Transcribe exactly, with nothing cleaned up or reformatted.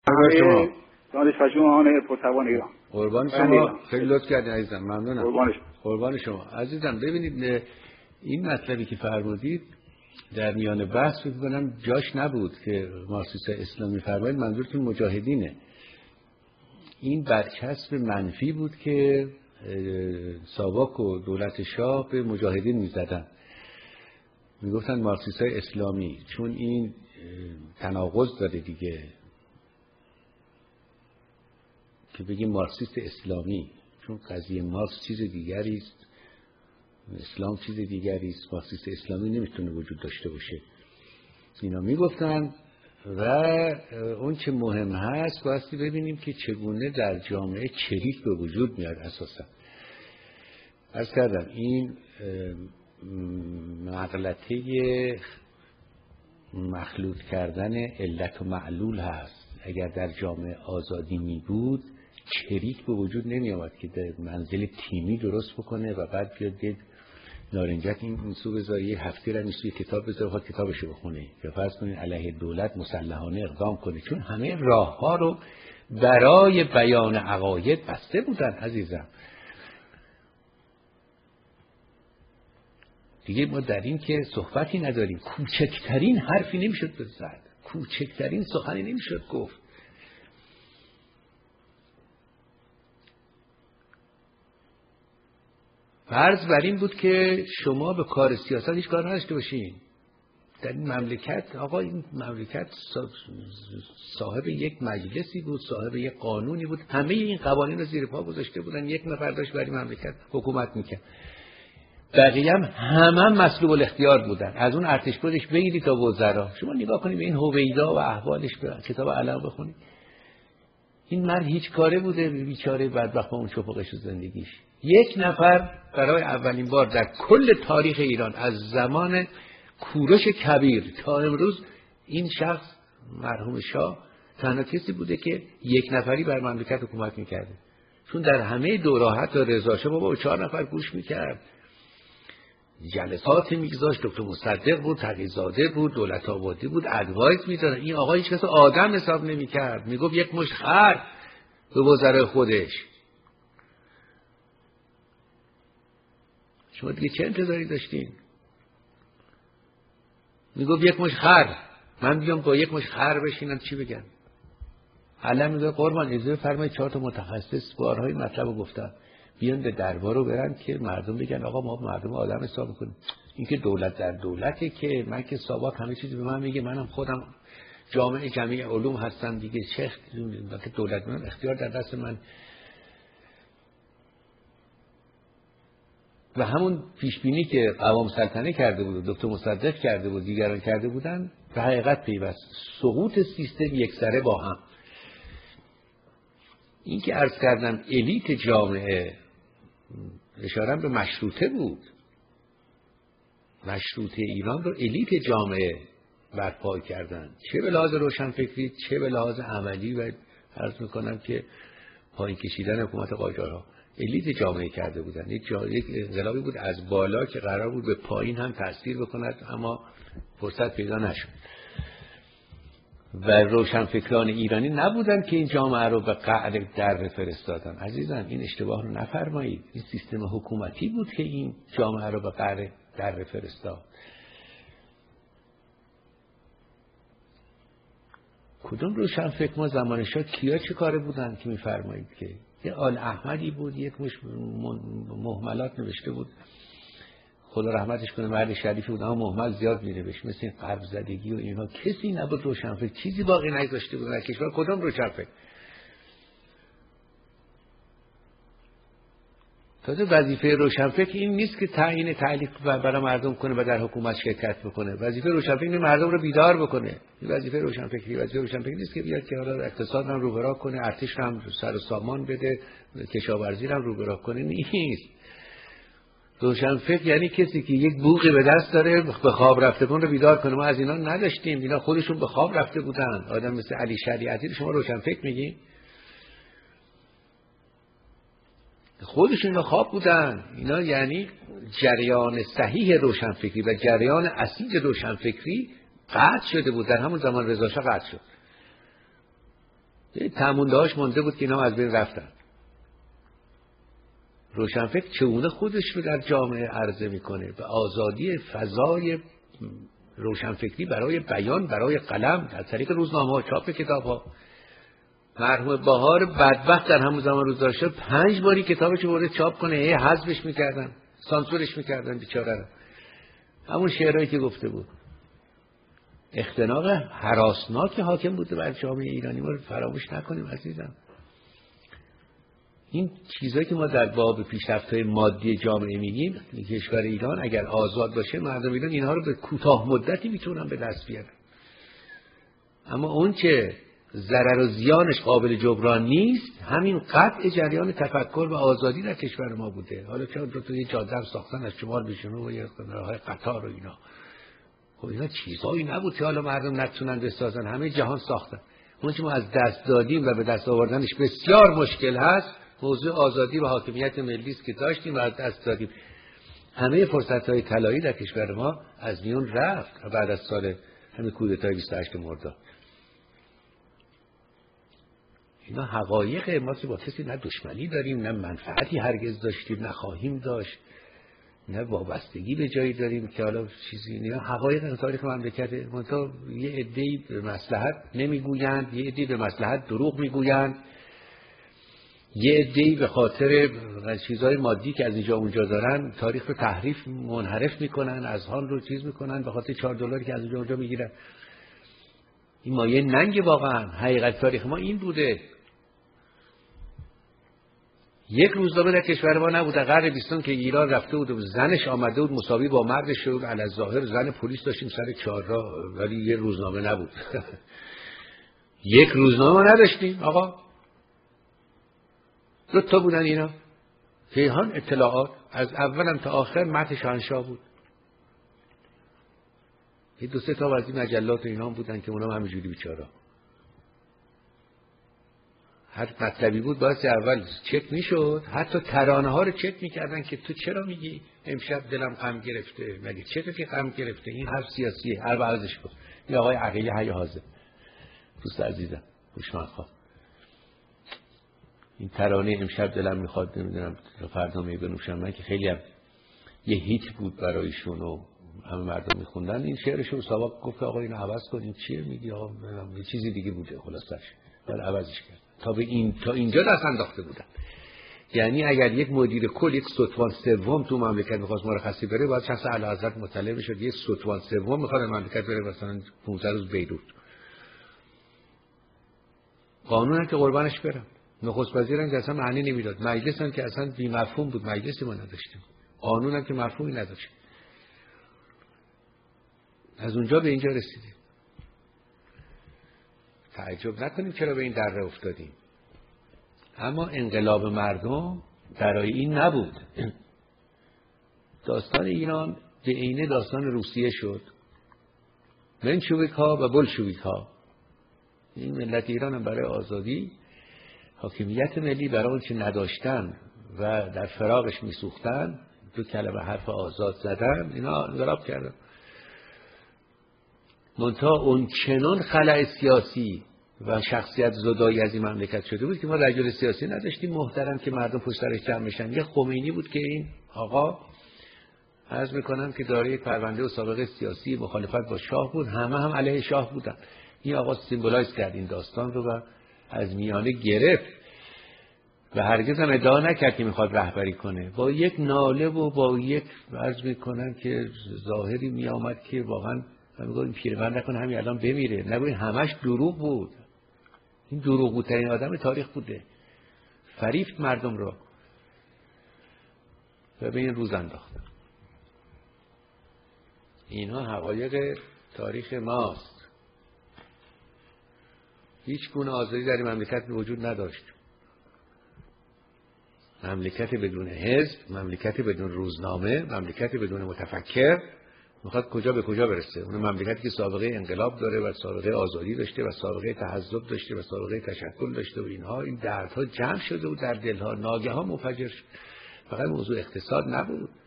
شما دانش پژوهان پرتوان ایران. قربان شما، خیلی لطف کردین عزیزم، ممنونم. قربان شما. قربان شما عزیزم. ببینید این مطلبی که فرمودید در میان بحث فکر کنم جاش نبود که مارکسیسم اسلامی فرمایید منظورتون مجاهدینه. این برچسب منفی بود که ساواک و دولت شاه به مجاهدین میزدن، میگفتن مارکسیسم اسلامی، چون این تناقض داره دیگه که بگیم مارکسیست اسلامی، چون قضیه مارکس چیز دیگری است، اسلام چیز دیگری است، مارکسیست اسلامی نمیتونه وجود داشته باشه. اینا میگفتن و اون چه مهم هست بایستی ببینیم که چگونه در جامعه چریک به وجود میاد. اساسا عرض کردم این مغلطه مخلوط کردن علت و معلول هست. اگر در جامعه آزادی می بود چریک به وجود نمی آمد که در منزل تیمی درست بکنه و بعد بیاد دید نارنجک این اینسو بذاره یه هفته را نیستوی کتاب بذاره خواهد کتابشو بخونه یا فرض کنید علیه دولت مسلحانه اقدام کنه، چون همه راه ها رو برای بیان عقاید بسته بودن عزیزم. دیگه ما در این که صحبتی نداریم، کوچکترین حرفی نمیشد بزد، کوچکترین سخنی نمیشد گفت. فرض بر این بود که شما به کار سیاست هیچ کار نداشته باشین. در این مملکت آقا این مملکت صاحب یک مجلسی بود، صاحب یک قانونی بود، همه این قوانین رو زیر پا گذاشته بودن، یک نفر داشت بر این مملکت حکومت میکرد، بقیه هم همه هم مسلوب الاختیار بودن، از اون ارتش پرش بگیرید تا وزرا. شما نگاه کنید به این هویدا و احوالش، به کتاب علم بخونید. این مرد هیچ کاره بوده، بیچاره بدبخت با اون چپقش و زندگیش. یک نفر برای اولین بار در کل تاریخ ایران از زمان کوروش کبیر تا امروز این شخص مرحوم شاه تنها کسی بوده که یک نفری بر مملکت حکومت میکرده، چون در همه دوره حتی رضا شاه بابا چهار نفر گوش میکرد، جلسات میگذاشت، دکتر مصدق بود، تقی‌زاده بود، دولت آبادی بود، ادوایس میداد. این آقا هیچ کس آدم حساب نمیکرد، میگفت یک مشت خر به وزرای خودش. شما دیگه چه انتظاری داشتین؟ میگفت یک مشت خر، من بیام با یک مشت خر بشینم چی بگم؟ علم میگه قربان اجازه فرمایید چهار تا متخصص بارهای مطلب رو گفتن، بیان به دربار رو برن که مردم بگن آقا ما مردم آدم حساب میکنیم. این که دولت در دولته که من که ساواک همه چیزی به من میگه، منم خودم جامعه جمعی علوم هستم دیگه، چه که دولت من اختیار در دست من. و همون پیش بینی که قوام سلطنه کرده بود، دکتر مصدق کرده بود، دیگران کرده بودن، به حقیقت پیوست. سقوط سیستم یکسره با هم. این که عرض کردم الیت جامعه، اشاره به مشروطه بود، مشروطه ایران رو الیت جامعه برپا کردن، چه به لحاظ روشنفکری چه به لحاظ عملی، و عرض میکنم که پایین کشیدن حکومت قاجارها الیت جامعه کرده بودن. یک یک انقلابی بود از بالا که قرار بود به پایین هم تاثیر بکند، اما فرصت پیدا نشد. و روشنفکران ایرانی نبودن که این جامعه رو به قعر در فرستادن. عزیزان این اشتباه رو نفرمایید. این سیستم حکومتی بود که این جامعه رو به قعر در فرستاد. کدوم روشنفکر ما زمان شاه کیا چه کاره بودن که میفرمایید که یه آل احمدی بود، یک مش مهملات نوشته بود، خدا رحمتش کنه، مرد شریفی بود اما مهمل زیاد می‌نوشت، مثل این قلب زدگی و اینا. کسی نبود روشنفکر، چیزی باقی نگذاشته بود در کشور. کدام روشنفکر؟ تازه وظیفه روشنفکر این نیست که تعیین تعلیق برای مردم کنه و در حکومت شرکت بکنه. وظیفه روشنفکر این مردم رو بیدار بکنه. این وظیفه روشنفکری. وظیفه روشنفکر نیست که بیاد که حالا اقتصاد هم روبرا کنه، ارتش هم سر و سامان بده، کشاورزی هم روبرا کنه. نیست. روشنفکر یعنی کسی که یک بوقی به دست داره به خواب رفتگان رو بیدار کنه. ما از اینا نداشتیم، اینا خودشون به خواب رفته بودن. آدم مثل علی شریعتی رو شما روشنفکر میگین؟ خودشون اینا خواب بودن. اینا یعنی جریان صحیح روشنفکری و جریان اصیل روشنفکری قطع شده بود. در همون زمان رضا شاه قطع شد. تموندهاش مونده بود که اینا از بین رفتن. روشنفکر چگونه خودش رو در جامعه عرضه میکنه به آزادی فضای روشنفکری برای بیان، برای قلم، از طریق روزنامه ها، چاپ کتاب ها. مرحوم بهار بدبخت در همون زمان روزدار شد پنج باری کتابش رو برده چاپ کنه، هی حذفش میکردن، سانسورش میکردن بیچاره رو. همون شعرهایی که گفته بود. اختناق هراسناک حاکم بوده بر جامعه ایرانی، ما رو فراموش نکنیم عزیزم. این چیزایی که ما در باب پیشرفت‌های مادی جامعه میگیم، کشور ایران اگر آزاد باشه مردم ایران اینها رو به کوتاه مدتی میتونن به دست بیارن، اما اون که ضرر و زیانش قابل جبران نیست همین قطع جریان تفکر و آزادی در کشور ما بوده. حالا چون دو تا یه جاده ساختن از شمال به جنوب و یه راه قطار و اینا، خب اینا چیزایی نبود که حالا مردم نتونن بسازن، همه جهان ساختن. اون که ما از دست دادیم و به دست آوردنش بسیار مشکل هست موضوع آزادی و حاکمیت ملی است که داشتیم و از دست دادیم. همه فرصت‌های طلایی در کشور ما از میون رفت بعد از سال همین کودتای بیست و هشتم مرداد. اینا حقایق ما که با کسی نه دشمنی داریم، نه منفعتی هرگز داشتیم، نه خواهیم داشت، نه وابستگی به جایی داریم که حالا چیزی نه. حقایق تاریخ مملکته. منتها یه عده‌ای به مصلحت نمیگویند، یه عده‌ای به مصلحت دروغ میگویند، یه عده‌ای به خاطر چیزهای مادی که از اینجا اونجا دارن تاریخ رو تحریف منحرف میکنن، از حال رو چیز میکنن به خاطر چهار دلاری که از اینجا اونجا میگیرن. این مایه ننگ واقعا. حقیقت تاریخ ما این بوده. یک روزنامه در کشور ما نبود در قرن بیستم که ایران رفته بود و زنش آمده بود مساوی با مردش شد، علی ظاهر زن پلیس داشتیم سر چهارراه، ولی یه روزنامه نبود. یک روزنامه نداشتیم آقا. دو تا بودن اینا. کیهان اطلاعات از اولم تا آخر متن شاهنشاه بود. یه دو سه تا از این مجلات اینا بودن که اونام همینجوری بیچارا. هر مطلبی بود باید اول چک میشد، حتی ترانه ها رو چک میکردن که تو چرا میگی امشب دلم غم گرفته، مگه چرا که غم گرفته، این حرف سیاسیه، هر بعضش کن. این آقای عقیلی حی حاضر دوست عزیزم هوشمند خواه، این ترانه امشب دلم میخواد نمیدونم فردا می بنوشم من که خیلی هم یه هیت بود برایشون و همه مردم میخوندن این شعرشو. ساواک گفت آقا اینو عوض کن، این چیه میگی آقا، یه چیزی دیگه بوده خلاصش، بعد عوضش کرد. تا به این تا اینجا دست انداخته بودن. یعنی اگر یک مدیر کل یک ستوان سوم تو مملکت می‌خواست مرخصی بره باید شخص اعلیحضرت مطلع بشه یک ستوان سوم می‌خواد مملکت بره مثلا پانزده روز بیروت. قانون هم که قربانش برم. نخست وزیر هم که اصلا معنی نمیداد. مجلس هم که اصلا بی مفهوم بود، مجلسی ما نداشتیم. قانون هم که مفهومی نداشت. از اونجا به اینجا رسیدیم. تعجب نکنیم چرا به این دره افتادیم. اما انقلاب مردم برای این نبود. داستان ایران به عینه داستان روسیه شد. منشویک ها و بلشویک ها. این ملت ایران هم برای آزادی حاکمیت ملی برای اون چه نداشتن و در فراغش میسوختن دو کلمه حرف آزاد زدن، اینا انقلاب کردن. منتها اون چنان خلأ سیاسی و شخصیت زدایی از این مملکت شده بود که ما رجل سیاسی نداشتیم محترم که مردم پشت سرش جمع بشن. یه خمینی بود که این آقا عرض میکنم که داره یک پرونده و سابقه سیاسی مخالفت با شاه بود، همه هم علیه شاه بودن. این آقا سیمبولایز کرد این داستان رو و از میانه گرفت و هرگز هم ادعا نکرد که میخواد رهبری کنه. با یک ناله و با یک عرض میکنم که ظاهری میامد که واقعا من میگم این پیرمرد نکنه همین الان بمیره. نگوین همش دروغ بود. این دروغ بودترین آدم تاریخ بوده. فریفت مردم رو و به این روز انداختن. اینها حقایق تاریخ ماست. هیچ گونه آزادی در این مملکت وجود نداشت. مملکت بدون حزب، مملکت بدون روزنامه، مملکت بدون متفکر میخواد کجا به کجا برسه؟ اون مملکتی که سابقه انقلاب داره و سابقه آزادی داشته و سابقه تحزب داشته و سابقه تشکل داشته و اینها، این دردها جمع شده و در دلها ناگهان منفجر شد. فقط موضوع اقتصاد نبود.